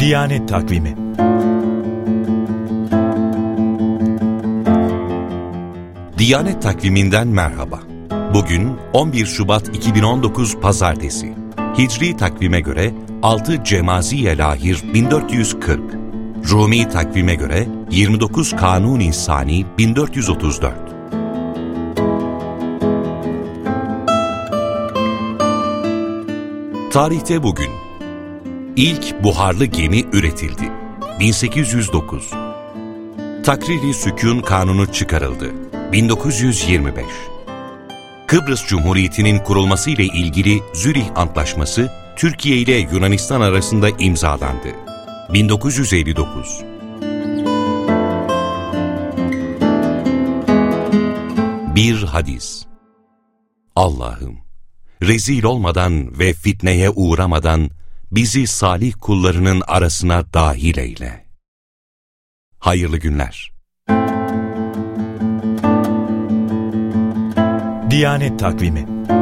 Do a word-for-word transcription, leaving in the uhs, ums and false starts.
Diyanet Takvimi. Diyanet Takvimi'nden merhaba. Bugün on bir Şubat iki bin on dokuz Pazartesi. Hicri takvime göre altı Cemaziye-Lahir bin dört yüz kırk. Rumi takvime göre yirmi dokuz Kanuni Sani bin dört yüz otuz dört. Tarihte bugün İlk buharlı gemi üretildi. bin sekiz yüz dokuz. Takriri Sükûn Kanunu çıkarıldı. bin dokuz yüz yirmi beş. Kıbrıs Cumhuriyeti'nin kurulması ile ilgili Zürih Antlaşması Türkiye ile Yunanistan arasında imzalandı. bin dokuz yüz elli dokuz. Bir hadis. Allah'ım, rezil olmadan ve fitneye uğramadan bizi salih kullarının arasına dahil eyle. Hayırlı günler. Diyanet Takvimi.